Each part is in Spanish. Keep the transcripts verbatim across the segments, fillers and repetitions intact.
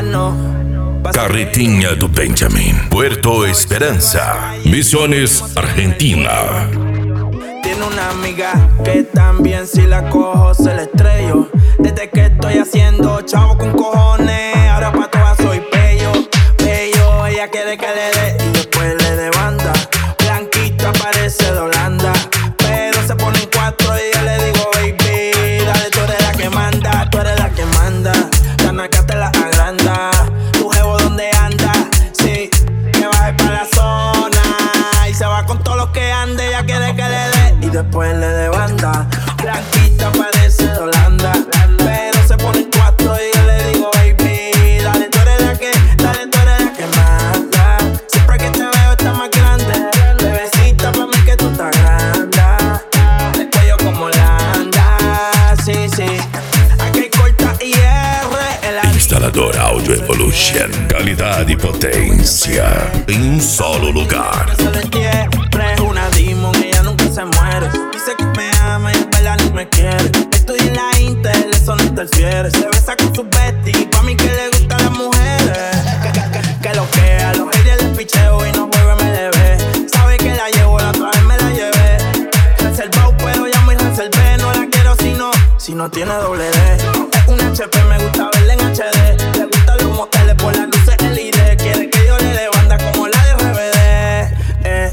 Carretinha do Benjamin, Puerto Esperanza, Misiones, Argentina. Tiene una amiga que también si la cojo se la estrello. Desde que estoy haciendo chavo con cojones, ahora pa' todas soy pello, pello. Ella quiere que le dé y después le dé banda. Blanquita parece de Holanda, pero se pone en cuatro y yo le digo baby, dale, tú eres la que manda, tú eres la que manda. La naca te la agranda. Tu jevo donde anda, sí, que baje pa' la zona y se va con todo lo que ande. Ella quiere que le dé y después le dé banda. Blanquita parece de Holanda, pero se pone en cuatro y yo le digo baby, dale, tú eres la que, dale, tú eres la que manda. Siempre que te veo estás más grande, bebecita pa' mí que tú estás grande. El cuello como Holanda, sí, sí. Aquí hay corta y R. Instalador Audio Evolution, calidad y potencia en un solo lugar. Siempre es una demon, ella nunca se muere. Dice que me ama y en verdad ni me quiere. Estoy en la Intel, eso no interfiere. Se besa con sus besties, pa' mí que le gustan las mujeres. Que, que, que, que lo que a los haters les picheo y no juego M L B. Sabe que la llevo, la otra vez me la llevé. Reservado, pero ya muy reservé. No la quiero si no, si no tiene doble D. Es un H P, me gusta verla en H D. Le gustan los moteles por las luces L E D. Quiere que yo le dé banda como la de R B D. Eh,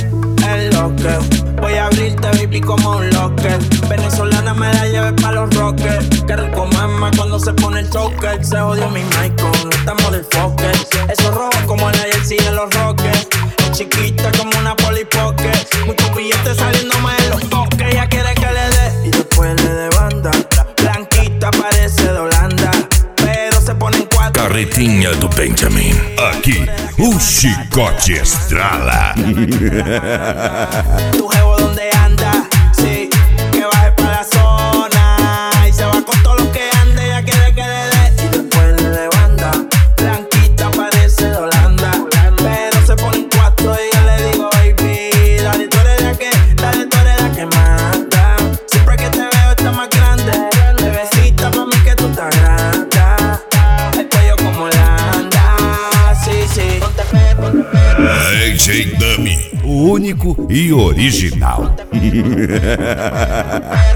es lo que voy a abrirte, baby, como un locker. Venezolana me la lleve pa' los rockers. Que rico mama cuando se pone el choker. Se jodió mi mic con estamos del Fokker. Eso rojo como la jersey de los rockers. Es chiquita como una Polly Pocket. Muchos billetes saliéndome de los toques. Ella quiere que le dé y después le dé banda. Blanquita parece de Holanda, pero se pone en cuatro. Carretinha do Benjamin, aqui o chicote estrala. Tu jevo donde anda, sí, que baje pa' la zona y se va con todo lo que ande. Ella quiere que le dé y después le dé banda. Blanquita parece de Holanda, pero se pone en cuatro y yo le digo baby, dale, tú eres la que, dale, tú eres la que manda. Siempre que te veo estás más grande, bebecita pa' mí que tú estás grande. El cuello como Holanda, sí, sí. Ponte fe, ponte fe. D J Dummy, único e original.